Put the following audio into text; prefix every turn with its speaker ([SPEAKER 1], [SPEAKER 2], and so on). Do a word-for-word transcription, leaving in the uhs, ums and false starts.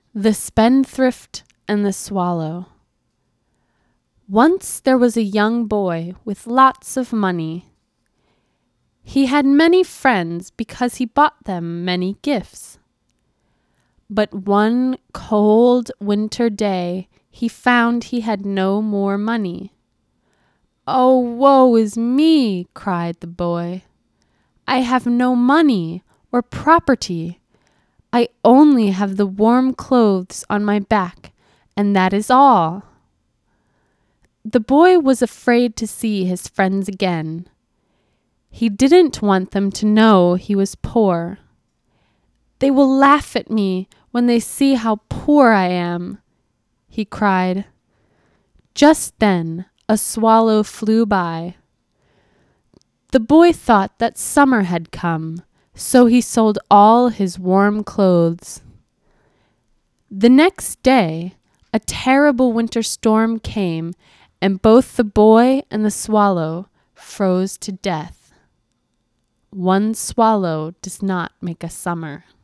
[SPEAKER 1] The Spendthrift and the Swallow. Once there was a young boy with lots of money. He had many friends because he bought them many gifts. But one cold winter day he found he had no more money. "Oh, woe is me!" cried the boy. "I have no money or property. I only have the warm clothes on my back, and that is all." The boy was afraid to see his friends again. He didn't want them to know he was poor. "They will laugh at me when they see how poor I am," he cried. Just then a swallow flew by. The boy thought that summer had come, so he sold all his warm clothes. The next day a terrible winter storm came, and both the boy and the swallow froze to death. One swallow does not make a summer.